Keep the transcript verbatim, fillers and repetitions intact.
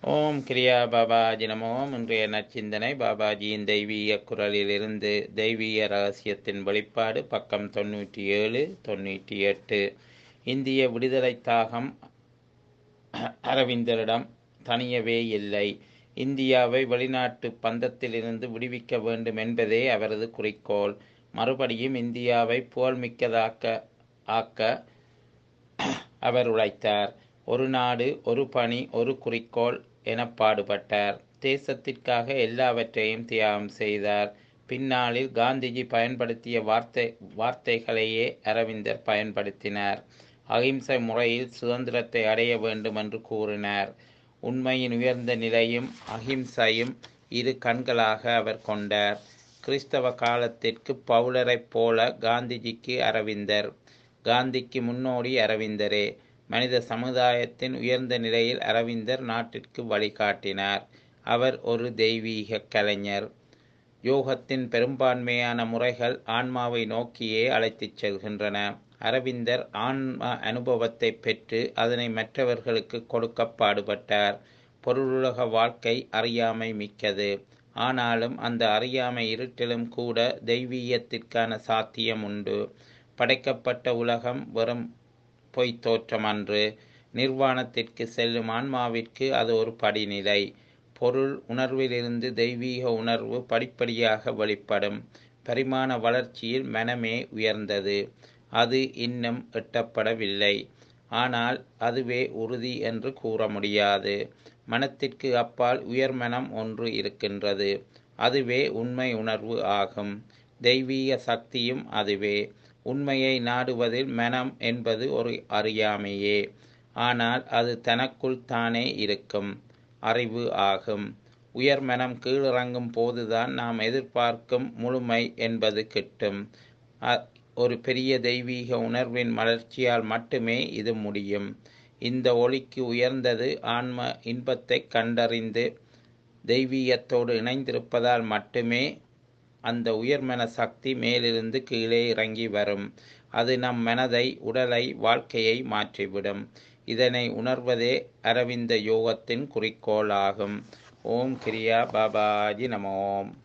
ஓம் கிரியா பாபாஜி நமோம். இன்றைய நச்சிந்தனை பாபாஜியின் தெய்வீக குரலிலிருந்து தெய்வீக ரகசியத்தின் வெளிப்பாடு, பக்கம் தொண்ணூற்றி ஏழு தொண்ணூற்றி எட்டு. இந்திய விடுதலை தாகம் அரவிந்தரிடம் தனியவே இல்லை. இந்தியாவை வெளிநாட்டு பந்தத்திலிருந்து விடுவிக்க வேண்டும் என்பதே அவரது குறிக்கோள். மறுபடியும் இந்தியாவை புகழ்மிக்கதாக்க ஆக்க அவர் உழைத்தார். ஒரு நாடு, ஒரு பணி, ஒரு குறிக்கோள் என பாடுபட்டார். தேசத்திற்காக எல்லாவற்றையும் தியாகம் செய்தார். பின்னாளில் காந்திஜி பயன்படுத்திய வார்த்தை வார்த்தைகளையே அரவிந்தர் பயன்படுத்தினார். அகிம்சை முறையில் சுதந்திரத்தை அடைய வேண்டும் என்று கூறினார். உண்மையின் உயர்ந்த நிலையும் அகிம்சையும் இரு கண்களாக அவர் கொண்டார். கிறிஸ்தவ காலத்திற்கு பவுலரைப் போல காந்திஜிக்கு அரவிந்தர். காந்திக்கு முன்னோடி அரவிந்தரே. மனித சமுதாயத்தின் உயர்ந்த நிலையில் அரவிந்தர் நாட்டிற்கு வழிகாட்டினார். அவர் ஒரு தெய்வீக கலைஞர். யோகத்தின் பெரும்பான்மையான முறைகள் ஆன்மாவை நோக்கியே அழைத்துச் செல்கின்றன. அரவிந்தர் ஆன்ம அனுபவத்தை பெற்று அதனை மற்றவர்களுக்கு கொடுக்க பாடுபட்டார். பொருளுலக வாழ்க்கை அறியாமை மிக்கது. ஆனாலும் அந்த அறியாமை இருட்டிலும் கூட தெய்வீகத்திற்கான சாத்தியம் உண்டு. படைக்கப்பட்ட உலகம் வெறும் பொய் தோற்றம் அன்று. நிர்வாணத்திற்கு செல்லும் ஆன்மாவிற்கு அது ஒரு படிநிலை. பொருள் உணர்விலிருந்து தெய்வீக உணர்வு படிப்படியாக வெளிப்படும். பரிமாண வளர்ச்சியில் மனமே உயர்ந்தது. அது இன்னும் எட்டப்படவில்லை. ஆனால் அதுவே உறுதி என்று கூற முடியாது. மனத்திற்கு அப்பால் உயர்மனம் ஒன்று இருக்கின்றது. அதுவே உண்மை உணர்வு ஆகும். தெய்வீக சக்தியும் அதுவே. உண்மையை நாடுவதில் மனம் என்பது ஒரு அறியாமையே. ஆனால் அது தனக்குள் தானே இருக்கும் அறிவு ஆகும். உயர் மனம் கீழிறங்கும் போதுதான் நாம் எதிர்பார்க்கும் முழுமை என்பது கிட்டும். ஒரு பெரிய தெய்வீக உணர்வின் மலர்ச்சியால் மட்டுமே இது முடியும். இந்த ஒளிக்கு உயர்ந்தது ஆன்ம இன்பத்தை கண்டறிந்து தெய்வீகத்தோடு இணைந்திருப்பதால் மட்டுமே அந்த உயர்மன சக்தி மேலிருந்து கீழே இறங்கி வரும். அது நம் மனதை, உடலை, வாழ்க்கையை மாற்றிவிடும். இதனை உணர்வதே அரவிந்த யோகத்தின் குறிக்கோளாகும். ஓம் கிரியா பாபாஜி நமோம்.